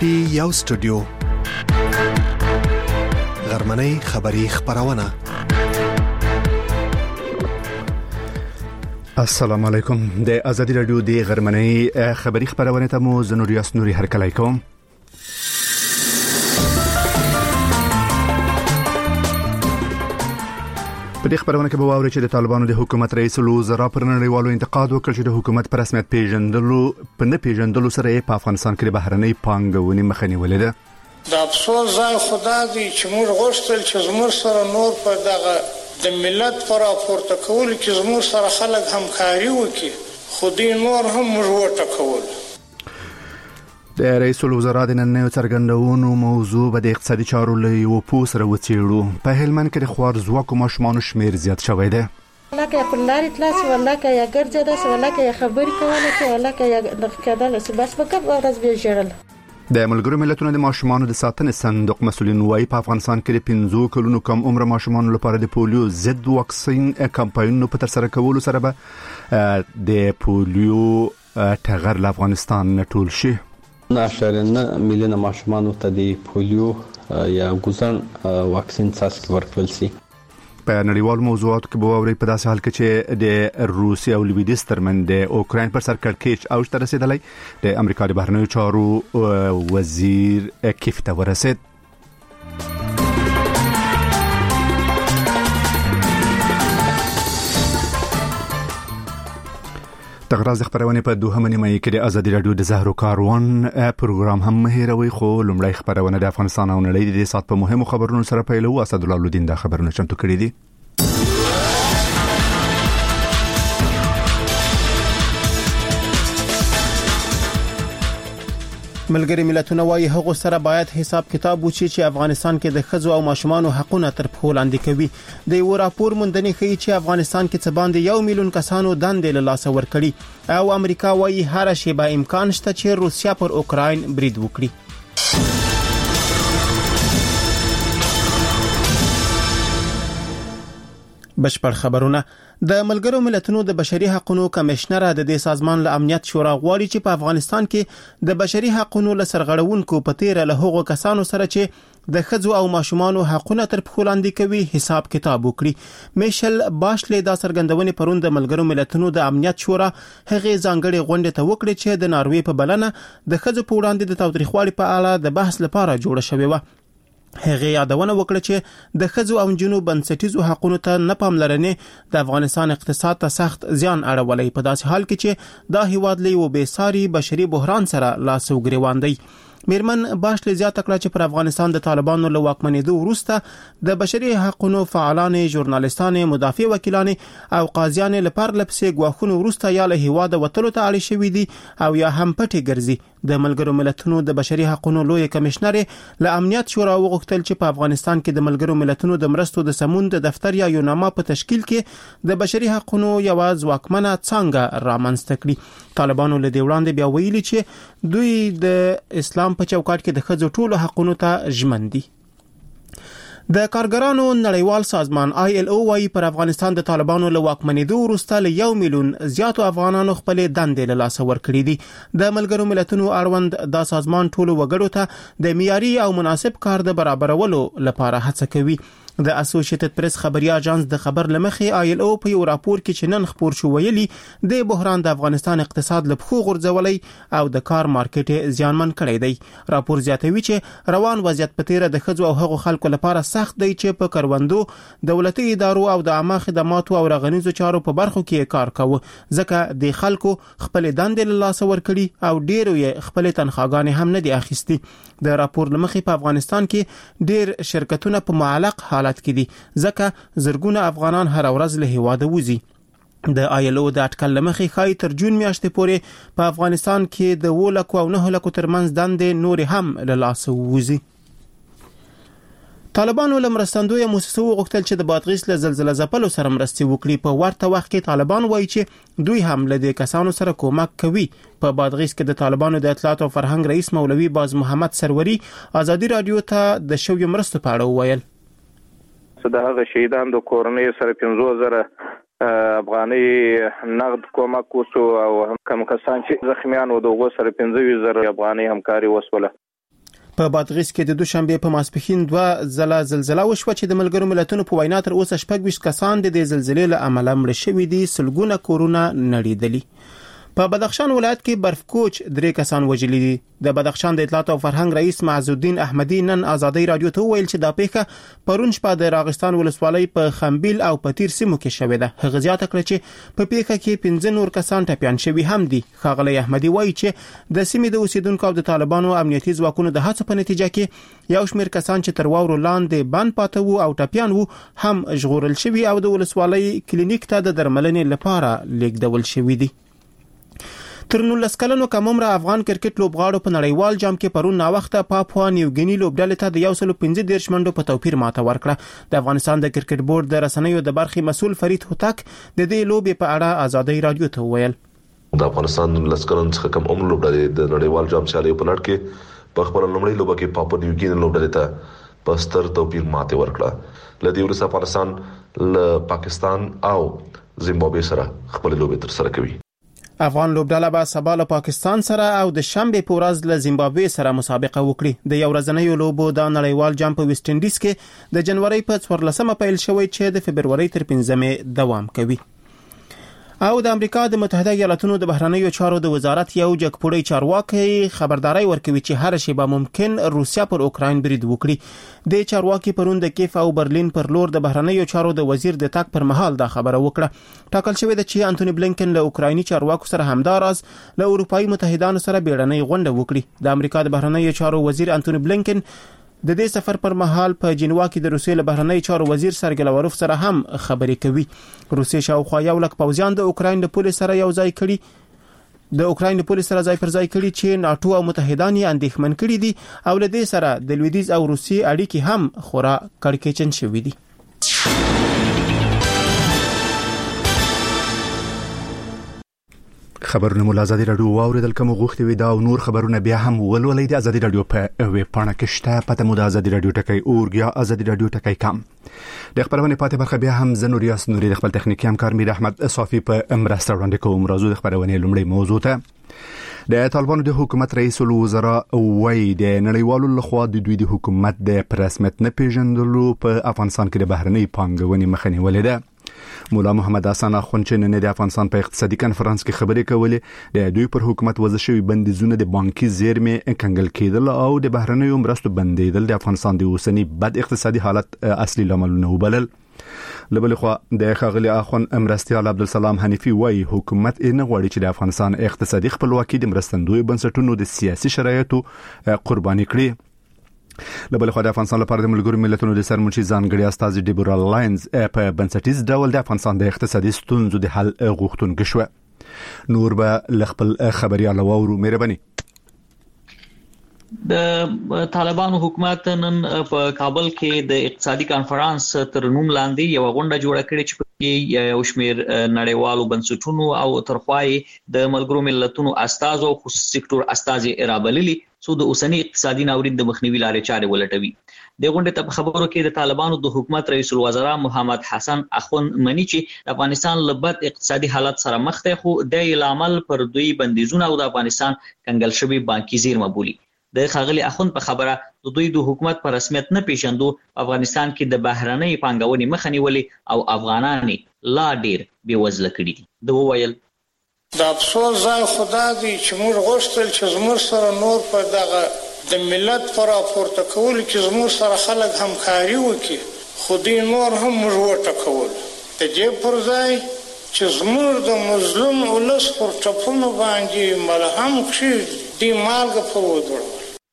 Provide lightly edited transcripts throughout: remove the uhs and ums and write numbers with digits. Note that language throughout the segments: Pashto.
پی یو سټوډیو غرمنۍ خبری خبرونه. السلام علیکم. د ازادي رادیو د غرمنۍ خبری خبرونه ته مو زنوریاس نوري هرکلی کوم. په دې خبرونه کې به واورئ چې د طالبانو د حکومت رئیس الوزرا پر نړیوالو انتقاد وکړ چې د حکومت پر رسمیت پیژندلو سره په افغانستان کې بهرنۍ پانګونې مخه نیولې ده. د افسوس ځای خدا دی چې موږ غوښتل چې زموږ سره نور په دغه د ملت پر راپورته کول کې زموږ سره خلک همکاري وکړي، خو دوی نور هم موږ وټکول. د رئیس الوزرا د نن څرګندونو موضوع به د اقتصادي چارو له یو پوس سره وڅېړو. په هلمند کې د خوارزواکو ماشومانو شمیر زیات شوی دی. لکه په لارې تلاس ولکه یا ګرځیدا ولکه یا خبرې کوله چې ولکه یا نخکدل بس په کوم ورځ به ژړل. د ملګرو ملتونو د ماشومانو د ساتنې صندوق مسؤلین وايي په افغانستان کې د 15 کلونو کم عمر ماشومانو لپاره د پولیو ضد واکسین کمپاینونو په تر سره کولو سره به د پولیو ټغر له افغانستان نه ټول شي. 9.9 میلیونه ماشومان ته د پولیو یا ګوزن واکسین څاڅکي ورکړل شي. په نړیوال موضوعاتو کې به واورئ په داسې حال کې چې د روسیې او لویدیځ ترمنځ د اوکراین پر سر کړکېچ اوج ته رسیدلی. د امریکا د بهرنیو چارو وزیر کیف ته ورسید. تغراز خبرونه په دوهمه نیمه کې د ازادي رادیو د زهرو کاروان پروګرام هم هیروي، خو لومړی خبرونه د افغانستان او نړۍ د سات په مهمو خبرونو سره پیلو. اسد الله الدین دا خبرونه چمتو کړي دي. ملګری ملتونه وايي هغه سره باید حساب کتاب وشي چې افغانستان کې د ښځو او ماشومانو حقونه تر پښو لاندې کوي. د یو راپور موندنې ښیي چې افغانستان کې څه باندې 1 میلیون کسانو دندې له لاسه ورکړي او امریکا وايي هر شی به امکان شته چې روسیا پر اوکراین برید وکړي. بشپړ خبرونه. د ملګرو ملتونو د بشري حقوقو کمشنر د دې سازمان له امنیت شورا غواړي چې په افغانستان کې د بشري حقوقو له سرغړونکو په تیر له هغو کسانو سره چې د ښځو او ماشومانو حقونه تر پښو لاندې کوي حساب کتاب وکړي. میشل باشلې دا څرګندونې پرون د ملګرو ملتونو د امنیت شورا هغه ځانګړي غونډه ته وکړي چې د ناروې په بلنه د ښځو په وړاندې د تاوتریخوالي په اړه د بحث لپاره جوړه شوې و. هغه یادونه وکړه چې د ښځو او جنو بنسټیزو حقوقو ته نه پاملرنه د افغانستان اقتصاد ته سخت زیان اړولې، په داسې حال کې چې دا هیواد له یو بېساري بشري بحران سره لاس او ګریوان دی. میرمن باشلې زیاته کړه چې پر افغانستان د طالبانو له واکمنېدو وروسته د بشري حقوقو فعالان، ژورنالیستان، مدافع وکیلان او قاضیان لپاره لپسې غواخونو وروسته یا له هیواد وتلو ته اړ شوي دي او یا هم پټي ګرځي. د ملګرو ملتونو د بشري حقوقو لوی کمشنر له امنیت شورا وغوښتل چې په افغانستان کې د ملګرو ملتونو د مرستو د سمون د دفتر یا یوناما په تشکیل کې د بشري حقوقو یو ځواکمنه څانګه رامنځته کړي. طالبانو له دې وړاندې بیا ویلي چې دوی د اسلام په چوکاټ کې د ښځو ټولو حقوقو ته ژمن دي. د کارګرانو نړیوال سازمان ILO وايي پر افغانستان د طالبانو له واکمنېدو وروسته له 1 میلیون زیاتو افغانانو خپل دندې له لاسه ورکړي دي. د ملګرو ملتونو اړوند دا سازمان ټولو وګړو ته د معیاري او مناسب کار د برابرولو لپاره هڅه کوي. د اسوسییټډ پریس خبري اژانس د خبر لمخې ILO په یو راپور کې چې نن خبر شو ویلي د بحران د افغانستان اقتصاد له پخو غورځولې او د کار مارکیټ زیانمن کړی دی. راپور زیاتوي چې روان وضعیت په تیر د ښځو او هغو خلکو لپاره سخت دی چې په کروندو، دولتي ادارو او د عامه خدماتو او رغنیزو چارو په برخو کې کار کوي، ځکه د خلکو خپل دندې له لاسه ورکړي او ډیرو یې خپل تنخواګانې هم نه دي اخیستي. د راپور لمخې په افغانستان کې ډیر شرکتونه په معلق حالت کې دي، ځکه زرګونه افغانان هر ورځ له هیواده وځي. د ILO د اټکل لمخې خای تر جون میاشتې پورې په افغانستان کې د 2 لک او 9 لک ترمنځ دندې نور هم له لاسه وځي. طالبانو له مرستندوی موسسو غوښتل چې د بادغیس له زلزلې ځپلو سره مرستې وکړي. په ورته وخت کې طالبان وایي چې دوی هم له دې کسانو سره کومک کوي. په بادغیس کې د طالبانو د اطلاعات او فرهنګ رئیس مولوي باز محمد سروري ازادي رادیو ته د شوی مرستو په اړه وویل. د هغه شهیدان د کورنۍ سره 15,000 افغاني نقد کومک وسو او هم کم کسان چې زخمیان و دغه سره 15,000 افغاني همکاري وسوله. په بادغیس کې د دوشنبه په ماسپښین 2 ځله زلزلہ وشوه چې د ملګرو ملتونو په وینا تر اوسه 26 کسان د زلزلې له امله مړ شوي دي، سلګونه کورونه نړیدلي. په بدخشان ولایت کې برفکوچ 3 کسان وژلي دي. د بدخشان د اطلاعات او فرهنګ رئیس معزالدین احمدی نن آزادۍ رادیو ته ویل چې دا پیښه پرون شپه د راغستان ولسوالۍ په خمبیل او پتیر سیمو کې شوې ده. هغه زیاته کړه چې په پیښه کې 15 نور کسان ټپیان شوي هم دي. ښاغلی احمدی وایي چې د سیمې د اوسیدونکو او د طالبانو امنیتي ځواکونو د هڅو په نتیجه کې یو شمېر کسان چې تر واورو لاندې بند پاته وو او ټپیان وو هم ژغورل شوي او د ولسوالۍ کلینیک ته د درملنې لپاره لیږدول شوي دي. تر 19 کلنو کم عمره افغان کرکټ لوبغاړو په نړیوال جام کې پرون ناوخته پاپوا نیوګینی لوبډلې ته د 115 منډو په توپیر ماته ورکړه. د افغانستان د کرکټ بورډ د رسنیو د برخې مسول فرید هوتک د دې لوبې په اړه آزادۍ رادیو ته ویل. د افغانستان 19 کلن څخه کم عمر لوبډلې د نړیوال جام سیالیو په لړ کې په خپل لومړۍ لوبه کې پاپوا نیوګینی لوبډلې ته په ستر توپیر ماته ورکړه. لدی ورسره افغانستان له پاکستان او زیمبابوې سره خپل لوبې تر سره کوي. افغان لوبډله به سبا له پاکستان سره او د شنبه په ورځ له زیمبابوې سره مسابقه وکړي. د یو ورځنیو لوبو د نړیوال جام په ویسټ انډیز کې د جنوري په 14مه پیل شوی چې د فبرवरी تر 15مه دوام کوي. او د امریکا د متحده ایالاتونو د بهرنیو چارو د وزارت یو جګپوړی چارواکي خبرداري ورکوي چې هر شی به ممکن روسیا پر اوکراین برید وکړي. د چارواکي پرون د کیف او برلین پر لور د بهرنیو چارو د وزیر د تاک پر مهال دا خبره وکړه. ټاکل شوی د چې انټونی بلینکن له اوکرایني چارواکو سره همداراز له اروپאי متحدانو سره بیړنۍ غونډه وکړي. د امریکا د بهرنیو چارو وزیر انټونی بلینکن د دې سفر پر مهال په جنوا کې د روسیې له بهرنی چارو وزیر سرګی لاوروف سره هم خبرې کوي. روسیې شاوخوا 100,000 پوځیان د اوکراین د پولیس سره یو ځای کړي د اوکراین د پولیس سره ځای پر ځای کړي چې ناتو او متحدان یې اندېښمن کړي دي او له دې سره د لویدیځ او روسیې اړیکې هم خورا کړکېچن شوي دي. خبرونه مو آزادي رادیو واوریدل کوم غوښتي وي دا او نور خبرونه بیا هم ولولئ د آزادي رادیو په ویب پاڼه کې شته. پته مو د آزادي رادیو ټکی اورګ یا آزادي رادیو ټکی کام. د خبرونه پاتې برخه بیا هم زنور ریاست نوري د خپل تخنیکی همکار میر احمد صافي په مرسته وړاندې کوم. راځو د خبرونه لومړی موضوع ته. د طالبانو د حکومت رئیس الوزرا وایي د نړیوالو لخوا د دوی د حکومت د پرسمت نه پیژندلو په افغانستان کې د بهرنۍ پانګونې مخه نیولې ده. مولا محمد حسن اخوندچن نه د افغانستان په اقتصادي کانفرنس کې خبرې کولې. د دوی پر حکومت وضع شوی بندیزونه د بانکي زیرمې کنګل کېدل او د بهرنیو مرستو بندیدل د افغانستان د اوسنی بد اقتصادي حالت اصلي لاملونه وبلل. لبل خو د خاغلی اخون مرستيال عبدالسلام حنیفی وایي حکومت نه غواړي چې د افغانستان اقتصادي خپلواکي د مرستندوی بنسټونو د سیاسي شرایطو قرباني کړي. لبل خو د افغانستان لپاره د ملګرو ملتونو د سرمنشي ځانګړي استاذ ډیبورا لاینز په بنسټیز ډول د افغانستان د اقتصادي ستونزو د حل غوښتونکو شو. نور به خپل خبريال وورو مهرباني. د طالبانو حکومت نن په کابل کې د اقتصادي کانفرنس تر نوم لاندې یو غونډه جوړه کړې چې په یو شمېر نړیوالو بنسټونو او ترخوای د ملګرو ملتونو استاذ او خصوصي سکتور استاذ رابللي څو د اوسنی اقتصادي ناورین د مخنیوي لارې چارې ولټوي. د غونډې ته خبرو کې د طالبانو د حکومت رئیس الوزرا محمد حسن اخوند منی چې د افغانستان لبد اقتصادي حالت سره مخ دی خو د عامل پر دوی بندیزونه او د افغانستان کنګل شوی بانکي زیرمه بولی. د خاغلی اخوند په خبره د دوی د حکومت پر رسمیت نه پیژندو افغانستان کې د بهرنۍ پانګونې مخه نیولې او افغانان لا ډیر بېوزله کړي دي. د وویل د افسوس ځای خدا دی چې موږ غوښتل چې زموږ سره نور په دغه د ملت پر راپورته کول کې زموږ سره خلک همکاري وکړي خو دوی نور هم موږ وټکول. د دې پر ځای چې زموږ د مظلوم ولس پر ټپونو باندې ملهم کړي دوی مالګه په ودرول.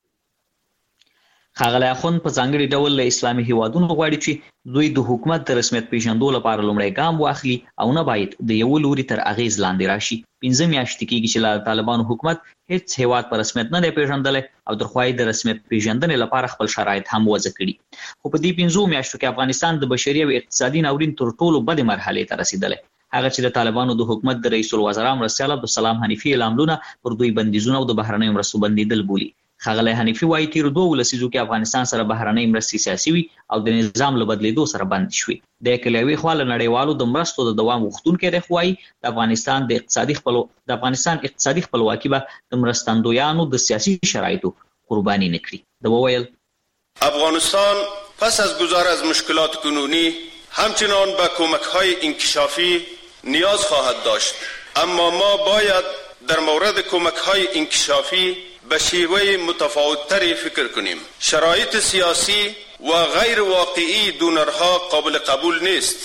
خاغلی اخوند په ځانګړي ډول له اسلامي هیوادونو غواړي چې دوی د حکومت د رسمیت پیژندو لپاره لومړی ګام واخلي او نه باید د یو لوري تر اغیز لاندې راشي. 15 میاشتې کېږي چې له طالبانو حکومت هیڅ هیواد په رسمیت نه دی پیژندلی او د خواهی د رسمیت پیژندنې لپاره خپل شرایط هم وضع کړي. خو په دې 15 میاشتو کې افغانستان د بشري او اقتصادي ناورین تر ټولو بدې مرحلې ته رسیدلی. هغه چې د طالبانو د حکومت د رئیس الوزرا مرستيال عبدالسلام حنیفی اعلانونه پر دوی بندیزونه او د بهرنیو مرستو بندیدل بولی. خاغلی حنیفی وایي تیر 2 لسیزو کې افغانستان سره بهرنۍ مرستې سیاسي وي او د نظام له بدلیدو سره بند شوي. د کلیوي خواله نړیوالو د مرستو د دوام غوښتونکي رخوای د افغانستان اقتصادي خپلواکي به د مرستندویانو د سیاسي شرایطو قربانی نکړي. د وویل افغانستان پس از گذر از مشکلات کنونی همچنان به کمک‌های انکشافی نیاز خواهد داشت، اما ما باید در مورد کمک‌های انکشافی به شیوه متفاوت‌تری فکر کنیم. شرایط سیاسی و غیر واقعی دونرها قابل قبول نیست.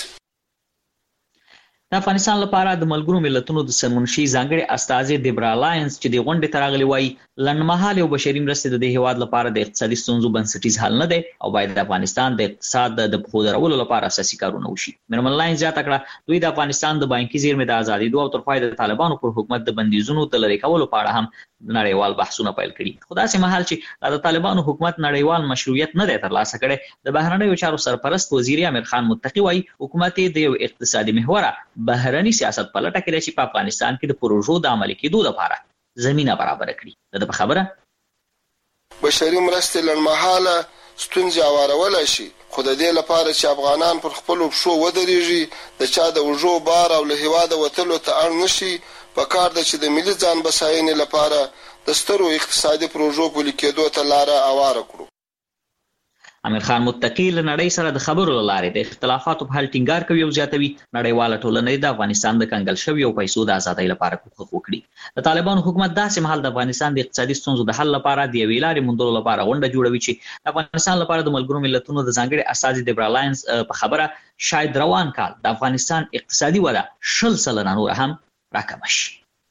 د افغانستان لپاره د ملګرو ملتونو د سرمنشي ځانګړي استازي دیبرا لاینز چې د غونډې ته راغلي وایي لنډمهاله او بشري مرستې د دې هیواد لپاره د اقتصادي ستونزو بنسټیز حل نه دی او باید د افغانستان د اقتصاد د پښو درولو لپاره اساسي کارونه وشي. میرمن لاینز زیاته کړه دوی د افغانستان د بانکي زیرمې د ازادي او تر پای د طالبانو پر حکومت د بندیزونو د لری کولو په اړه هم نړیوال بحثونه پیل کړي. خو داسې مهال چې د طالبانو حکومت نړیوال مشروعیت نه دی ترلاسه کړی، د بهرنیو چارو سرپرست وزیر امیر خان متقی وایي حکومت د یو اقتصادي محور بهرنی سیاست په لټه کې چې په افغانستان کې د پروژو د عملي کېدو لپاره زمينه برابر کړي. د خبره بشري مرستې لنډمهاله ستونزې اوارولی شي، خو د دې لپاره چې افغانان پر خپلو پښو ودرېږي، د چا د اوږو بار او له هېواده وتلو ته اړ نه شي، په کار ده چې د ملي ځان بساینې لپاره د سترو اقتصادي پروژو پلي کېدو ته لاره هواره کړو. امیر خان متقی له نړۍ سره د خبرو له لارې د اختلافاتو په حل ټینګار کوي او زیاتوي نړیواله ټولنه د افغانستان د کنګل شویو پیسو د ازادۍ لپاره کوښښ وکړي. د طالبانو حکومت داسې مهال د افغانستان د اقتصادي ستونزو د حل لپاره د یوې لارې موندلو لپاره غونډه جوړوي چې د افغانستان لپاره د ملګرو ملتونو د ځانګړي استازي دیبرا لاینز په خبره شاید روان کال د افغانستان اقتصادي وده 100% نور هم راکم شي.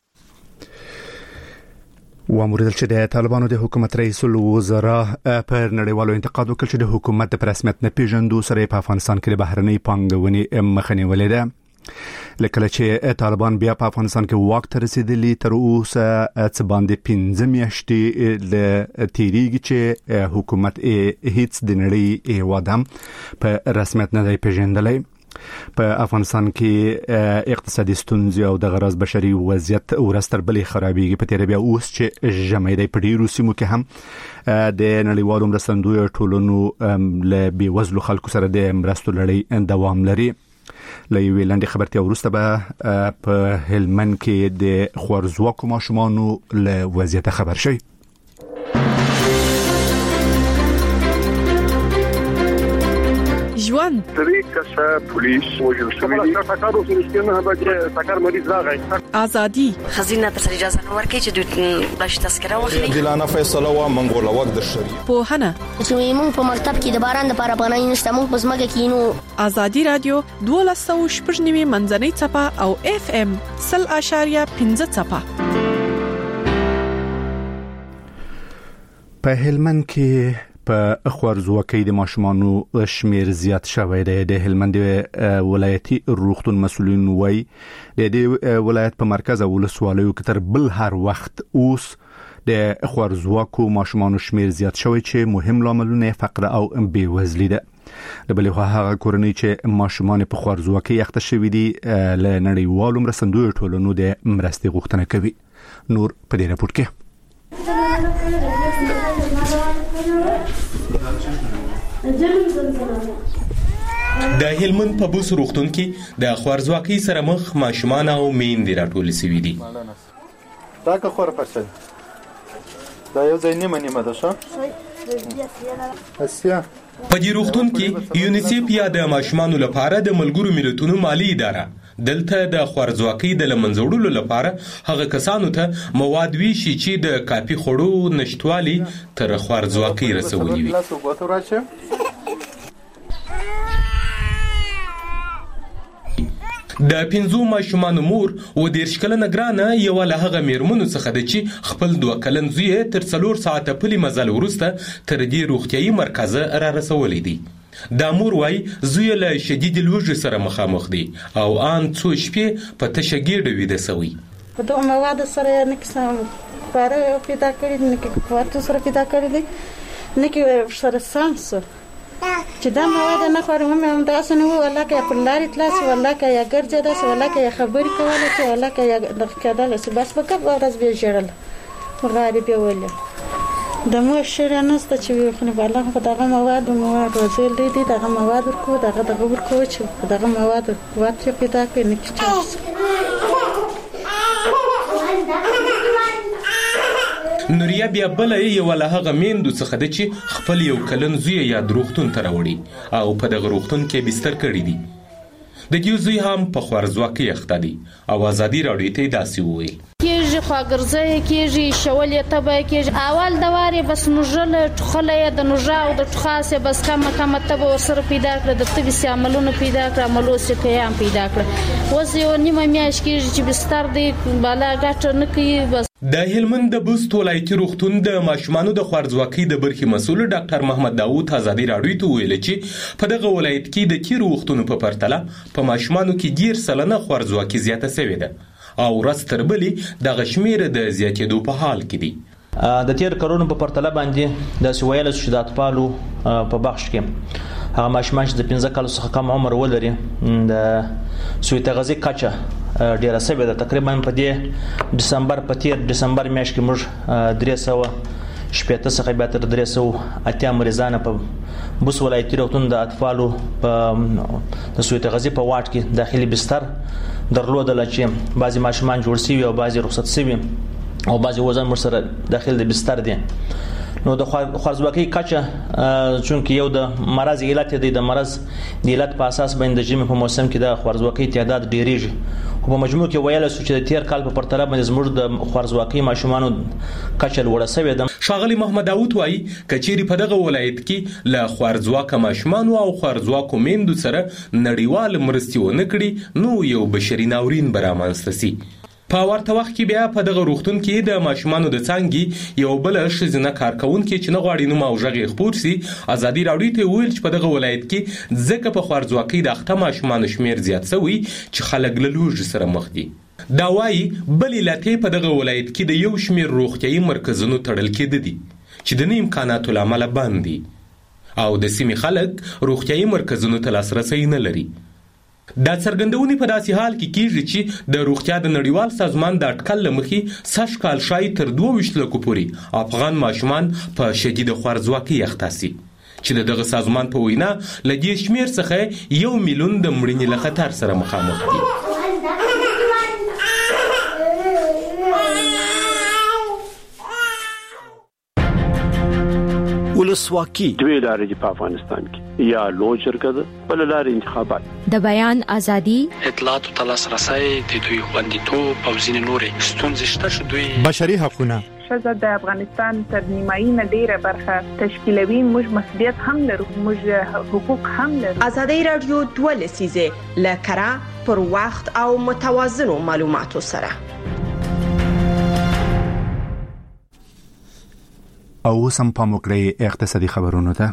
واموریدل چې د طالبانو د حکومت رئیس الوزرا پر نړیوالو انتقاد وکړ چې د حکومت د رسمیت نه پیژندو سره په افغانستان کې د بهرنۍ پانګونې مخه نیولې ده. لکه چې طالبان بیا په افغانستان کې واک ته رسیدلی تر اوسه څه باندې 15 میاشتې ل تیریږي چې حکومت هیڅ د نړۍ هیواد هم په رسمیت نه دی پیژندلی. په افغانستان کې اقتصادي ستونزې او د غراز بشري وضعیت ورستر بلې خرابېږي. په تیر بیا اوس چې ژمې د پډیرو سیمو کې هم د نړیوالو مرستندویو ټولنو له بیوزلو خلکو سره د مرستو لړۍ دوام لري. له یوې لنډې خبرتیا وروسته به په هلمند کې د خوارزواکو ماشومانو له وضعیت خبر شي. ژوند طریقه پولیس وجل شوی سکارو سرشتنه به سکار مریض راغی ازادي خزینه تر اجازه ورکړي چې د تذکره واخلي دلانه فیصله و منګول وخت د شری په هنه چې موږ په مکتب کې د باران د لپاره پناه نشته، موږ په سمګه کې نو ازادي رادیو 12.9 منځنۍ چپه او اف ام 0.15 چپه. په هلمند کې په خوارزواکۍ د ماشومانو شمیر زیات شوی دی. د هلمند ولایتي روغتون مسؤلین وایي د دې ولایت په مرکز او ولسوالیو کې تر بل هر وخت اوس د خوارزواکو ماشومانو شمیر زیات شوی چې مهم لاملونه فقر او بیوزلي ده. د بلې خوا هغه کورنۍ چې ماشومان په خوارزواکۍ اخته شوي دي له نړیوالو مرستندویو ټولنو د مرستې غوښتنه کوي. نور په دې راپور کې د هلمند په بوس روغتون کې د خوارزواکۍ سره مخ ماشومان او میندې راټول شوي دي. دا که خور پرسل دا یو ځای نیمه ده ښه اسیا په دې روغتون کې یونیسیف یا د ماشومانو لپاره د ملګرو ملتونو مالی اداره دلته د خوارزواکۍ د لمنځوړلو لپاره هغه کسانو ته مواد ویشي چې د کافي خوړو نشټوالي تر خوارزواکۍ رسولي وي. د 15 ماشومانو مور و 10 کلنه ګرانه یو له هغه میرمنو څخه د چې خپل 2 کلن زوی تر 4 ساعته پلی مزل ورسته تر دې روغتيایي مرکز را رسولې دي. دا مور وای زوی له شدید لوږې سره مخامخ دي او ان څو شپې په تشه ګېډه ویده سوی. په دوه مواد سره نه کسان پاره پیدا کړی نه کې کوټ سره پیدا کړی دي نه کې سره سانس چې دا مواد نه خورم هم دا سن هو ولا کې په لارې تلاس ولا کې یا ګرځي دا ولا کې خبرې کوله چې ولا کې د کېدل چې بس په کب ورځ به جړل غریب ویل د مو شره نسته چې خو نه بالا خو دغه مواد وزل دي دغه مواد ورکو دغه ورکو چې دغه مواد قوت پیدا کوي نه کیږي. نوریا بیا بل یو له هغه میندو څخه ده چې خپل یو کلن زوی یا روغتون ته راوړي او په دغه روغتون کې بستر کړی دی. د دې زوی هم په خوارزواکۍ اخته دی او ازادي راډیو ته داسې وویل کېږي خواګرځی کېږي شولې تبه کېږي اول د وارې بس نوژله ټوخله د نوژا او د ټوخاسې بس کمه تبه ورسره پیدا کړه د تبې سي عملونه پیدا کړه عملوس یې پیام پیدا کړه اوس یو نیمه میاشت کېږي چې بستر دی بالا ګټه نه کوي. بس د هلمند د بست ولایتي روغتون د ماشومانو د خوارزواکۍ د برخې مسؤل ډاکټر محمد داوود ازادي راډیو ته ویل چې په دغه ولایت کې د تیرو وختونو په پرتله په ماشومانو کې 10% خوارزواکۍ زیاته شوې ده او ورځ تر بلې دغه شمېر د زیاتېدو په حال کې دی. د تیر کارونو په پرتله باندې د سویل چې د اطفالو په بخش کې هغه ماشومان چې د 15 کالو څخه کم عمر ولري د سوی تغذیه کچه ډیره سوي ده. تقریبا په دې تیر دسمبر میاشت کې موږ 300 شپېته څخه بیا تر 380 مریضان په بوس ولایتي روغتون د اطفالو په د سوی تغذیه په واټ کې داخلي بستر درلودل چې بعضی ماشومان جوړ شوي او بعضی رخصت شوي او بعضی وزن سره داخل د بستر دي. نو د خوارزواکۍ کچه چونکه یو د مرض علت دی د مرض د علت په اساس باندې د ژمي په موسم کې د خوارزواکۍ تعداد ډیریږي خو په مجموع کې ویل شو چې د تیر کال په پرتله باندې زموږ د خوارزواکۍ ماشومانو کچه لوړه شوې ده. ښاغلي محمد داوود وایي کچېرې په دغه ولایت کې له خوارزواکه ماشومانو او خوارزواکو میندو سره نړیوال مرستې ونه کړي نو یو بشري ناورین به رامنځته سي. په ورته وخت کې بیا په دغه روغتون کې د ماشومانو د څانګې یو بل ښځینه کارکونکې چې نه غواړي نوم او غږ یې خپور سي ازادي راډیو ته وویل چې په دغه ولایت کې ځکه په خوارزواکۍ د اخته ماشومانو شمېر زیات شوی چې خلک له لوږې سره مخ دي. دا وایي بل علت په دغه ولایت کې د یو شمېر روغتیایي مرکزونو تړل کېده دي چې د نه امکاناتو له امله بند دي او د سیمې خلک روغتیایي مرکزونو ته لاسرسی نه لري. دا څرګندونې په داسې حال کې کیږي چې د روغتیا د نړیوال سازمان د اټکل له مخې سږ کال شاید تر 22 لکو پورې افغان ماشومان په شدیده خوارزواکۍ اخته سي چې د دغه سازمان په وینا له دې شمېر څخه 1 میلیون د مړینې له خطر سره مخامخ دي. ولسواکي دوی لارې په افغانستان کې یا لوی جرګه ده بل لارې انتخابات د بیان ازادي اطلاعات او تلاسرسي د دوی خوندیتوب او ځینې نورې ستونزې شته چې دوی بشري حقوقونه ښځه د افغانستان تر نیمایي نه ډیره برخه تشکیلوي. موږ مسؤلیت هم لرو موږ حقوق هم لرو. ازادي راډیو 2 لسیزه لکرا پر وخت او متوازنو معلوماتو سره او سم پام وکړئ اقتصادي خبرونه ته.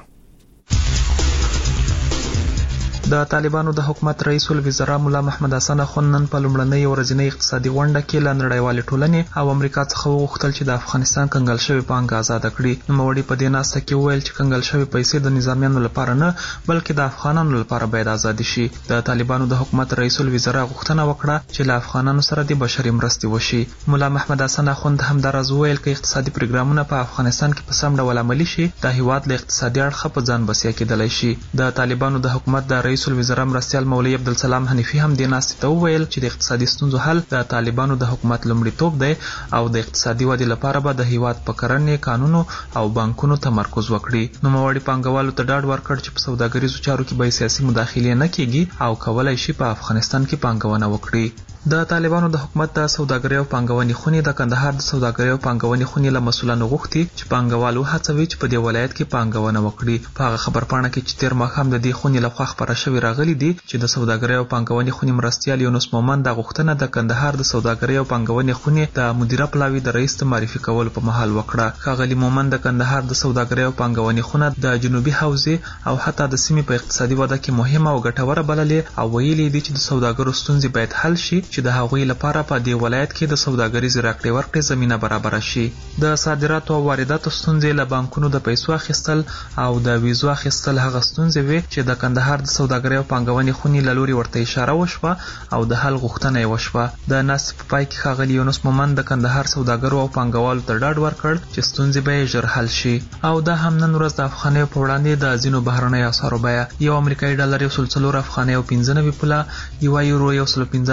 د طالبانو د حکومت رئیس الوزرا مولا محمد حسن خنن په لومړنۍ ورځنۍ اقتصادي غونډه کې له نړیوالې ټولنې او امریکا څخه وغوښتل چې د افغانستان کنګل شوی پانګه آزاد کړي. نوموړي په دې ناسته کې وویل چې کنګل شوی پیسې د نظامیانو لپاره نه بلکې د افغانانو لپاره باید آزاد شي. د طالبانو د حکومت رئیس الوزرا غوښتنه وکړه چې له افغانانو سره د بشري مرستې وشي. مولا محمد حسن خند هم درز وویل چې اقتصادي پروګرامونه په افغانستان کې په سم ډول عملي شي د هیواد له اقتصادي اړخه په ځان بسیا کېدلی شي. د طالبانو د حکومت د رئیس الوزرا مرستیال مولوی عبدالسلام حنیفی هم د ناستې ته وویل چې د اقتصادي ستونزو حل د طالبانو د حکومت لومړیتوب دی او د اقتصادي ودې لپاره به د هیواد په کرنې قانونو او بانکونو تمرکز وکړي. نوموړي پانګوالو ته ډاډ ورکړ چې په سوداګریزو چارو کې به سیاسي مداخلې نه کیږي او کولای شي په افغانستان کې پانګونه وکړي. د طالبانو د حکومت د سوداګرۍ او پانګونې خونې د کندهار د سوداګرۍ او پانګونې خونې له مسولانو غوښتي چې پانګوالو هڅوي چې په دې ولایت کې پانګونه وکړي. په هغه خبرپاڼه کې چې تیر ماښام د دې خونې لخوا خپاره شوې راغلي دي چې د سوداګرۍ او پانګونې خونې مرستیال یونس مومن د غوښتنه د کندهار د سوداګرۍ او پانګونې خونې د مدیره پلاوي د رئیس ته معرفي کولو په مهال وکړه. ښاغلي مومن د کندهار د سوداګرۍ او پانګونې خونه د جنوبي حوزې او حتی د سیمې په اقتصادي وده کې مهمه او ګټوره بللې او ویلي دي چې د سوداګرو ستونزې باید حل شي چې د هغوی لپاره په دې ولایت کې د سوداګریز راکړې ورکړې زمينه برابر شي. د صادراتو او وارداتو ستونزې له بانکونو د پیسو اخیستل او د ویزو اخیستل هغه ستونزې وي چې د کندهار د سوداګرۍ او پانګونې خونې له لوري ورته اشاره وشوه او د حل غوښتنه یې وشوه. د ناستې په پای کې ښاغلي یونس مومن د کندهار سوداګرو او پانګوالو ته ډاډ ورکړ چې ستونزې به یې ژر حل شي. او دا هم نن ورځ د افغانیو په وړاندې د ځینو بهرنیو اسعارو بیه 1 امریکایي ډالر 1.4 افغانۍ او 95 پوله، 1 یورو 115 افغانۍ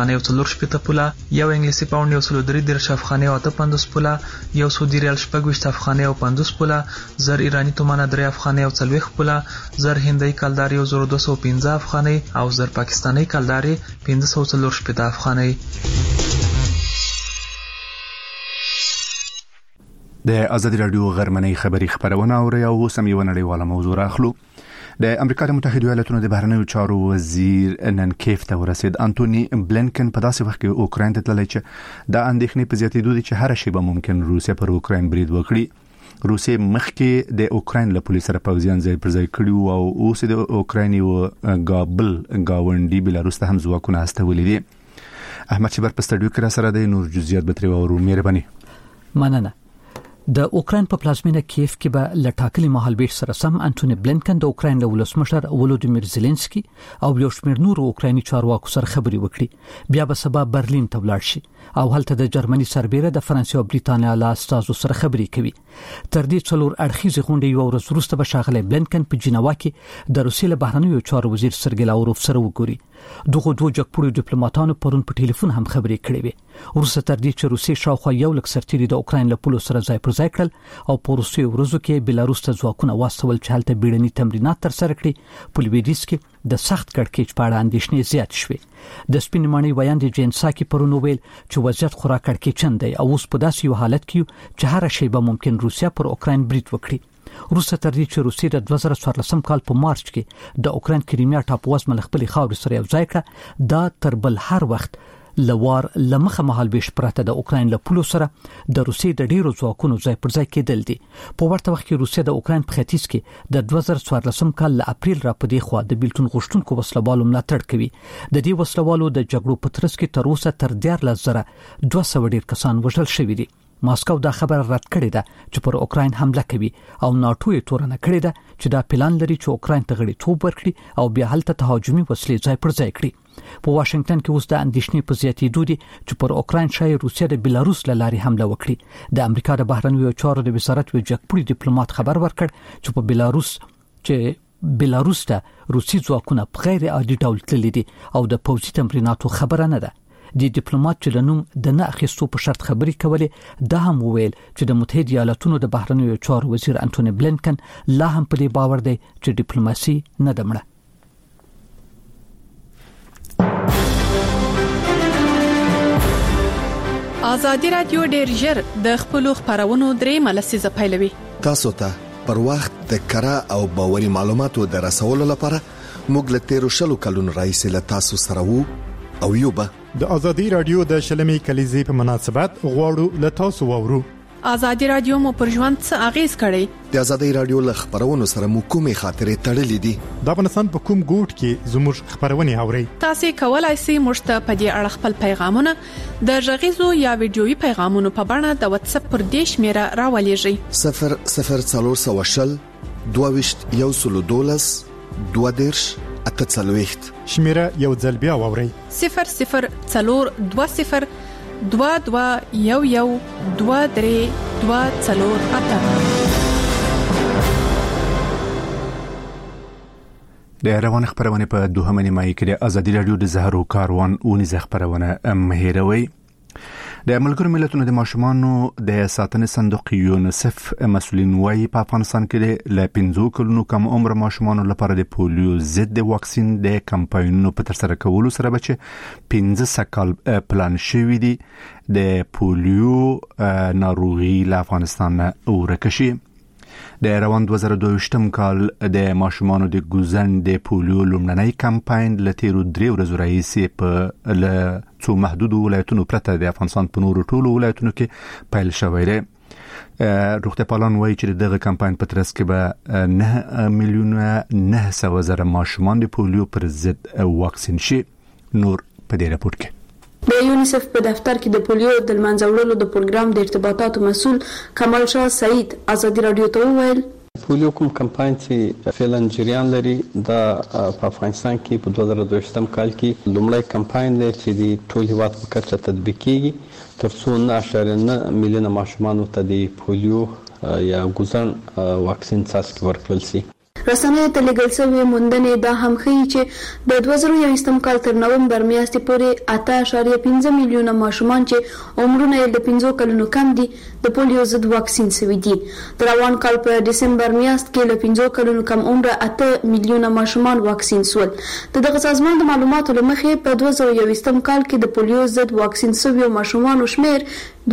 افغانۍ او 4 پوله، یو انګلیسي پاوند یو 3 افغانۍ او 58 پوله، یو سعودي ریال 26 افغانۍ او 50 پوله، زر ایرانی تومانه 3 افغانۍ او 40 پوله، زر هندۍ کلداري 1215 افغانۍ او زر پاکستاني کلداري 540 افغانۍ. د آزادي رادیو غرمنۍ خبری خبرونه او یو سم یو نړیواله موضوع راخلو. د امریکا د متحده ایالاتونو د بهرنیو چارو وزیر نن کیف ته ورسید. انټونی بلینکن په داسې وخت کې اوکراین ته تللی چې د اندېښنې په زیاتېدو دي چې هر شی به ممکن روسیا پر اوکراین برید وکړي. روسیا مخکې د اوکراین له پولیسو سره پوځیان ځای پر ځای کړي او اوس د اوکراین یو گاونډي بلاروس ته هم ځواکونه استولي دي. احمد شبر په سټډیو کې را سره د نور جزئیات به ترې ورو مهرباني. مننه. د اوکراین په پلازمینه کیف کې به لټاکلي مهالبیش سره سم انټونی بلینکن د اوکراین له ولسمشر ولودیمیر زيلنسکي او یو شمېر نور اوکرایني چارواکو سره خبري وکړي. بیا به سبا برلین ته ولاړ شي او هلته د جرمني سربېره د فرانسې او بریتانیا له استازو سره خبري کوي. تر دې څلور اړخیزې غونډې یو ورځ وروسته به ښاغلی بلینکن په جنیوا کې د روسیې له بهرنیو چارو وزیر سرګی لاوروف سره وګوري. دغه دوه جګپوړو ډیپلوماټانو پرون په ټلیفون هم خبرې کړې وې. وروسته تر دې چې روسیې شاوخوا 1 لک سرتیري د اوکراین له پولو سره ځای پر ځای کړل او په وروستیو ورځو کې بلاروس ته ځواکونه واستول چې هلته بیړني تمرینات ترسره کړي. په لویدیځ کې د سخت کړکېچ په اړه اندېښنې زیات شوې. د سپین ماڼۍ ویاندې جینساکي پرون ویل چې وضعیت خورا کړکېچن دی او اوس په داسې یو حالت کې چې هر شی به ممکن روسیا پر اوکراین برید وکړي. روسیه تر دې چې روسیه د 2014 کال په مارچ کې د اوکراین کریمیا ټاپووزمه خپل خاورې سره یو ځای کړه، دا تر بل هر وخت لوار لمخه مهالبیش پراته د اوکراین له پولو سره د روسیې د ډیرو ځواکونو ځای پر ځای کېدل دي. په ورته وخت کې روسیه د اوکراین په ختیځ کې د 2014 کال له اپریل را پدې خوا د بیلتون غوښتونکو وسلوالو ملاتړ کوي. د دې وسلوالو د جګړو په ترڅ کې تر اوسه تر 14,200 ډیر کسان وژل شوي دي. ماسکو دا خبر رد کړې ده چې پر اوکراین حمله کوي او ناتو یې تورنه کړې ده چې دا پلان لري چې اوکراین ته غړیتوب ورکړي او بیا هلته تهاجمي وسلې ځای پر ځای کړي. په واشنگټن کې اوس د اندېښنې په زیاتېدو دي چې پر اوکراین شاید روسیه د بلاروس له لارې حمله وکړي. د امریکا د بهرنیو چارو د وزارت یو جګپوړي ډیپلوماټ خبر ورکړ چې په بلاروس ته روسي ځواکونه په غیر عادي ډول تللي دي او د پوځي تمریناتو خبره نه ده. د ډیپلوماټ چې لنوم د نه اخیستو په شرط خبري کولې دا هم وویل چې د متحده ایالاتونو د بهرنیو چارو وزیر انټونی بلینکن لا هم په دې باور دی چې ډیپلوماسي نه ده مړه. آزادي رادیو ډېر ژر د خپلو خبرونو درې ملسیزه پیلوي. تاسو ته پر وخت د کره او باوري معلوماتو د رسولو لپاره موږ له 13 کلونو راهیسې له تاسو سره وو او یوبه د آزادي رادیو د شلمي کلیزې په مناسبت غواړو له تاسو وورو. آزادي رادیو مو پر ژوند څه اغیز کړی؟ د آزادي رادیو له خبرونو سره مو کومې خاطرې تړلې دي؟ د افغانستان په کوم ګوټ کې زموږ خبرونه اورئ؟ تاسو کولای شئ موږ ته په دې اړه خپل پیغامونه د غږیزو یا ویډیويي پیغامونو په بڼه د واتس اپ پر دې شمیره راولېږئ. 00420 22 12 40 شمیره یو ځل بیا واورئ. 00420 22 11 23 د روان خبرونه په دوهمه نیمایي کې د آزادي رادیو د زهرو کاروان اونیزه خبرونه مهیروي. د ملګرو ملتونو د ماشومانو د ساتنې صندوق یونیسف مسؤلین وايي په افغانستان کې له 15 کلونو کم عمر ماشومانو لپاره د پولیو ضد واکسین د کمپاینونو په ترسره کولو سره بچ 15 کال پلان شوی دی د پولیو ناروغي له افغانستان ورکشي. د روان 2022 کال د ماشومانو د ګوزن د پولیو لومړنی کمپاین له تیرو 3 ورځو راهیسې په څو محدود ولایتونو پرته د افغانستان په نورو ټولو ولایتونو کې پیل شوی دی. روغتیا پالان وایي چې دغه کمپاین په ترڅ کې به 9,900,000 ماشومان د پولیو پر ضد واکسین شي. نور په دې راپور کې د یونیسف په دفتر کې د پولیو د منځوړلو د پروګرام د ارتباطاتو مسؤل کمال شاه سعید آزادي رادیو ته وویل پولیو کوم کمپاین چې فعلا جریان لري دا په افغانستان کې په 2022 کال کې لومړی کمپاین دی چې د ټول هیواد په کچه تطبیق کیږي ترڅو 9.9 میلیونه ماشومان ته د پولیو یا ګوزن واکسین څاڅکي ورکړل شي. رسنیو ته لیږل شوې موندنې دا هم ښیي چې د 2021 کال تر نومبر میاشتې پورې 8.15 میلیونه ماشومان چې عمرونه یې د 5 کلونو کم دي د پولیو ضد واکسین شوي دي. د روان کال په دسمبر میاشت کې له 5 کلونو کم عمره 8 میلیونه ماشومان واکسین شول. د دغه سازمان د معلوماتو له مخې په 2021 کال کې د پولیو ضد واکسین شویو ماشومانو شمیر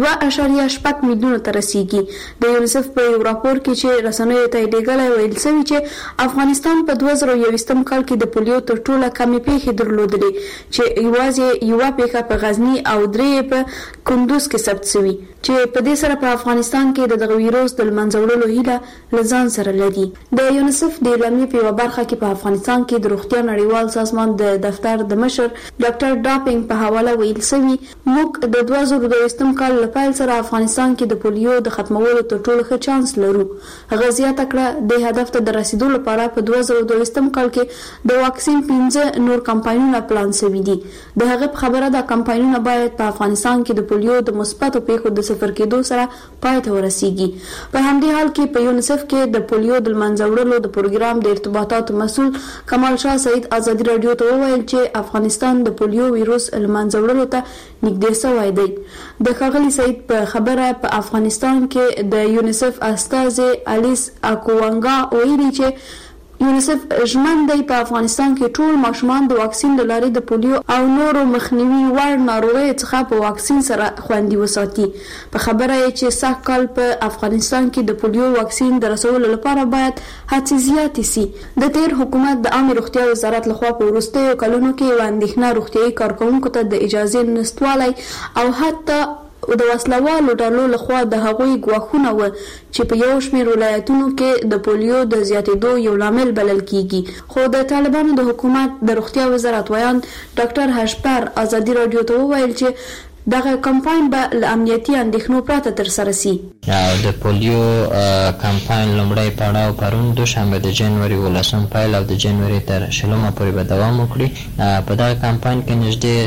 2.8 میلیونه ته رسیږي. د یونیسف په یو راپور کې چې رسنیو ته لیږلی ویل شوي چې افغانستان په 2021 کال کې د پولیو تر ټوله کمې پیښې درلودلې چې یوازې یوه پیښه په غزني او 3 په کندوز کې ثبت شوي چې په دې سره په افغانستان کې د دغه ویروس د منځه وړلو هیله له ځان سره لري. د یونیسف د اعلامیې په یوه برخه کې په افغانستان کې د روغتیا نړیوال سازمان د دفتر د مشر ډاکټر ډاپینګ په حواله ویل شوي موږ د 2022 کال له پیل سره افغانستان کې د پولیو د ختمولو تر ټولو ښه چانس لرو. هغه زیاته کړه د هدف ته د رسیدو لپاره په 2022 کال کې د واکسین 15 نور کمپاینونه پلان شوي دي. د هغه په خبره دا کمپاینونه باید په افغانستان کې د پولیو د مثبتو پیښو د صفر کېدو سره پای ته ورسیږي. په همدې حال کې په یونیسف کې د پولیو د منځه وړلو د پروګرام د ارتباطاتو مسؤل کمال شاه سعید ازادي رادیو ته وویل چې افغانستان د پولیو ویروس له منځه وړلو ته نږدې شوی دی. د ښاغلي سعید په خبره په افغانستان کې د یونیسف استازي الیس اکوانګا ویلي چې یونیسف ژمن دی په افغانستان کې ټول ماشومان د واکسین له لارې د پولیو او نورو مخنیوي وړ ناروغیو څخه په واکسین سره خوندي وساتي. په خبره یې چې سږ کال په افغانستان کې د پولیو واکسین د رسولو لپاره باید هڅې زیاتې سي. د تیر حکومت د عامه روغتیا وزارت لخوا په وروستیو کلونو کې یوه اندېښنه روغتیایي کارکوونکو ته د اجازې نشتوالی او حتی د وسلوالو ډلو لخوا د هغوی ګواښونه و چې په یو شمېر ولایتونو کې د پولیو د زیاتېدو یو لامل بلل کیږي. خو د طالبانو د حکومت د روغتیا وزارت ویان ډاکټر هشپر ازادي رادیو ته وویل چې دغه کمپاین به له امنیتي اندېښنو پرته ترسره سي. د پولیو کمپاین لومړی پړاو پرون دوشنبه د جنوري 18 پیل او د جنوري تر 20 پورې به دوام وکړي. په دغه کمپاین کې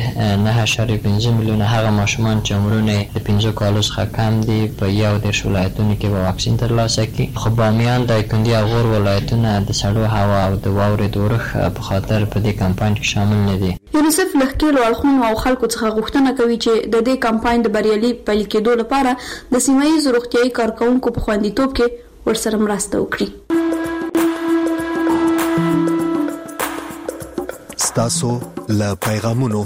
نږدې 9.5 میلیونه هغه ماشومان چې عمرونه د 5 کالو څخه کم دي په 11 ولایتونو کې به واکسین ترلاسه کړي. خو بامیان، دایکنډي او غور ولایتونه د سړو هوا او د واورې د اورښت په خاطر په دې کمپاین کې شامل نه دي. یونیسف له ښکېلو اړخونو او خلکو څخه غوښتنه کوي چې د دې کمپاین د بریالي پیل کېدو لپاره د سیمه ییزو روغتیایي کارکوونکو په خوندیتوب کې ورسره مرسته وکړي. ستاسو له پیغامونو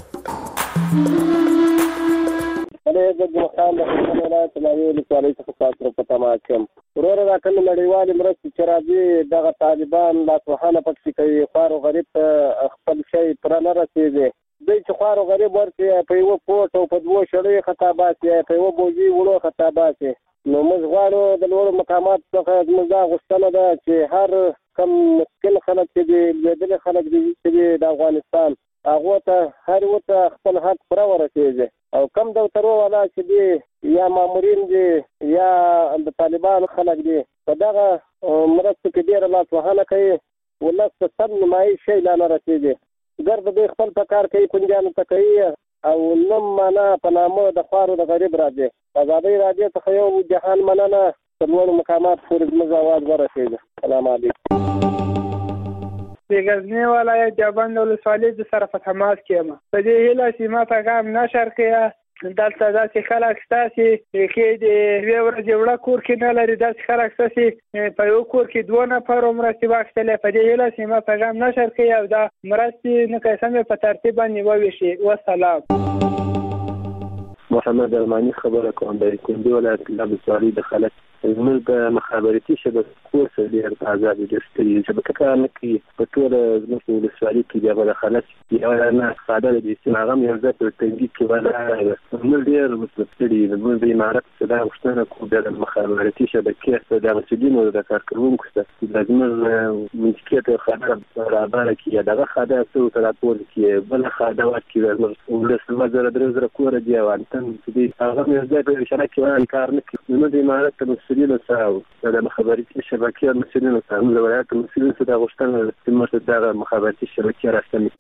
د ګلخان د ولایت له ولسوالۍ څخه تاسو په تماس یم. وروره دا کومې نړیوالې مرستې چې راځي دغه طالبان لاسوهنه پکې کوي، خوار او غریب ته خپل شی پوره نه رسېږي. دوی چې خوار او غریب ورته په یوه پوټ او په 2 شړیو خطابات یا په یوه بوجي وړو خطابات. نو موږ غواړو د لوړو مقاماتو څخه زموږ دا غوښتنه ده چې هر کم مسکین خلک چې دي، لوېدلي خلک دي چې دي د افغانستان، هغو ته هر یو ته خپل حق پوره ورسېږي. او کم دفترو والا چې دي یا مامورین دي یا د طالبانو خلک دي په دغه مرستو کې ډېره لاسوهنه کوي. ولس ته سم نیمایي شی لا نه رسېږي. ګرد دوی خپل په کار کوي، پنجانو ته کوي او نم معنا په نامه د خوارو د غریب راځي. ازادۍ راډیو څخه یو جهان مننه، تر لوړو مقامات پورې زموږ اواز ورسېږي. سلام علیکم. د غزني ولایت دیوبند ولسوالۍ د سره په تماس کې یم. په دې هیله چې ما پیغام نشر کړی دلته داسې خلک ستاسې کې د یوې ورځې وړه کور کې نه لري، داسې خلک ستاسې په یو کور کې 2 نفرو مرستې واخیستلې. په دې هیله چې ما پیغام نشر کړی او دا مرستې نو سمې په ترتیب باندې وویشي. وسلام. محمد ارماني خبره کوم د کندوز ولایت له ولسوالۍ د خلک زموږ د مخابراتي شبکې کورس ډېر آزاد دي. شبکه کار نه کوي په ټول زموږ په ولسوالۍ کې دغه خلک یو نه ساده دي چې هغه یو ځای په تنګي کې ولا موږ ډېر مستفیدي زموږ د امارات صدا غوښتنه کوو د مخابراتي شبکې د مسؤلینو د کارکوونکو څخه د زموږ منطقې خبره برابر کړي. دغه خبره څو تر راپور کې بل خبره ورکړي زموږ ولسمه زره کور دی او انتن چې هغه یو ځای په اشاره کې کار نه کوي. نو د امارات مسؤلینو سره د مخابراتي شبکې مسؤلینو سره د ولایت مسؤلینو سره غوښتنه چې موږ د مخابراتي شبکې راستنی.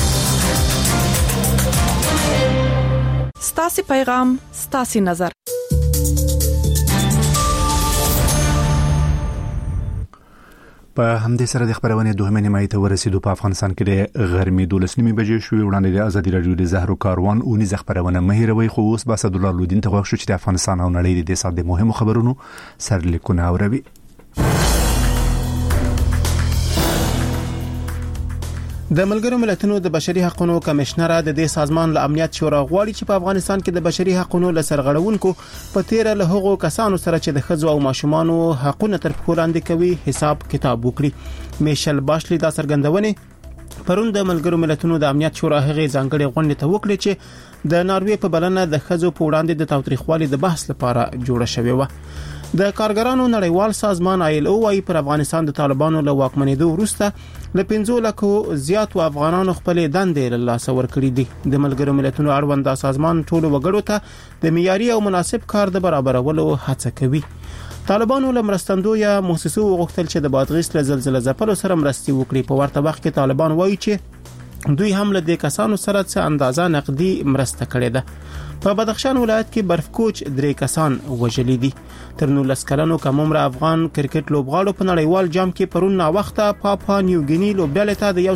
ستاسو پیغام، ستاسو نظر. په همدې سره د خبرونه دوهمه نیمه ته ورسېدو. په افغانستان کې د غرمې 12 بجې شوې. وړاندې د ازادي رادیو د زهرو کاروان اونې خبرونه مهیروي خو اوس با اسد الله لودین ته غوښ شو چې د افغانستان او نړۍ د ساده مهمو خبرونو سرلیکونه اوروي. د ملګرو ملتونو د بشري حقوقو کمشنر د دې سازمان له امنیت شورا غواړي چې په افغانستان کې د بشري حقوقو له سرغړونکو په تیر له هغو کسانو سره چې د خځو او ماشومانو حقوقونه تر پښو لاندې کوي حساب کتاب وکړي. میشل باشلی دا څرګندونه پرون د ملګرو ملتونو د امنیت شورا هغه ځانګړي غونډه ته وکړي چې د ناروې په بلنه د خځو په وړاندې د تاوتریخوالي د بحث لپاره جوړه شوې و. د کارګرانو نړیوال سازمان ILO وايي پر افغانستان د طالبانو له واکمنېدو وروسته له 15 لکو زیات افغانانو خپل دندې له لاس ورکړي دي. د ملګرو ملتونو اړوند سازمان ټول وګړو ته د معیاري او مناسب کار د برابرولو هڅه کوي. طالبانو له مرستندو یا مؤسسو وغوښتل چې د بادغیس له زلزلې ځپلو سره مرستي وکړي. په ورته وخت کې طالبان وايي چې دوی هم له دې کسانو سره څه اندازه نقدي مرسته کړې ده. په بدخشان ولایت کې برفکوچ 3 کسان وژلي دي. تر 19 کلنو کم عمر افغان کرکټ لوبغاړو په نړیوال جام کې پرون نا وخته پاپا نیو ګینی لوبډلې ته د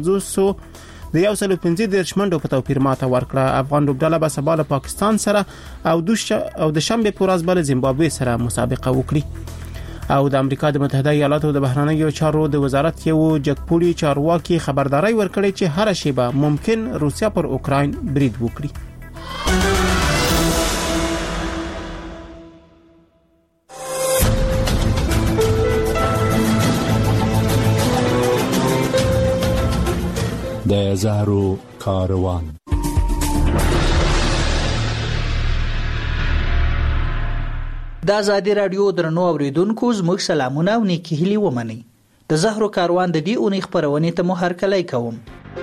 115 منډو په توپیر ماته ورکړه. افغان لوبډله به سبا له پاکستان سره او د شنبه په ورځ بل زیمبابوې سره مسابقه وکړي. او د امریکا د متحده ایالاتو د بهرنیو چارو د وزارت یو جګپوړي چارواکي خبرداري ورکړي چې هر شیبه ممکن روسیا پر اوکراین برید وکړي. د زهرو کاروان. د ازادي رادیو درنو اوریدونکو زموږ سلامونه او نیکی هیلي ومني. د زهرو کاروان د دې اونۍ خبرونه ته مو هرکلی کوم.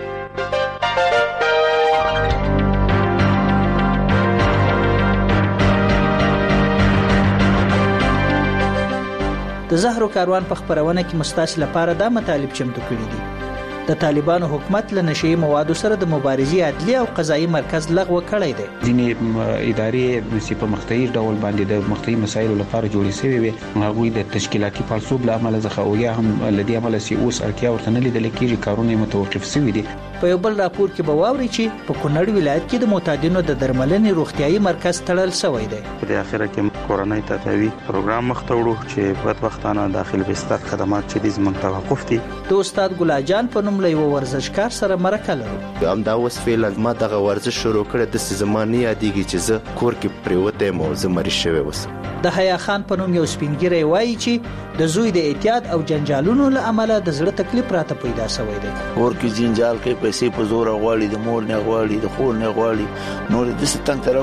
د زهرو کاروان په خبرونه کې مستاسل لپاره دا مطالب چمتو کړی دي. د طالبانو حکومت له نشئی موادو سره د مبارزې عدلي او قضایي مرکز لغوه کړی دی. ځینې ادارې چې په مختلف ډول باندې د مختلف مسایلو لپاره جوړې شوې وي هغوی د تشکیلاتي پړسوب له امله ځخه او یا هم لدی امله سي اوس اړتیا ورته نه لیدل کېږي کارونه متوقف شوي دي. په یو بل راپور کې به واوري چې په کونړ ولایت کې د معتادینو د درملنې روغتيایي مرکز تړل شوی دی. په اخر کې کورونای تداوی پروګرام مختوړو چې بدبختانه داخل بستر خدمات چې د زمنګ توقف دي. د استاد ګلا جان په نوم له ورزشکار سره مرکه لرو. هم دا اوس فعلا ما دغه ورزش شروع کړ د زماني یادېږي چې زه کور کې پریوته مو زمري شوی وس. د حیا خان په نوم یو سپینګری وایي چې د زوی د اعتیاد او جنجالونو له امله د زړه تکلیف راته پیدا شوی دی. ور کې جنجال کې پیسې په زور غواړي د مور نه غواړي د خور نه غواړي نور د ستن تر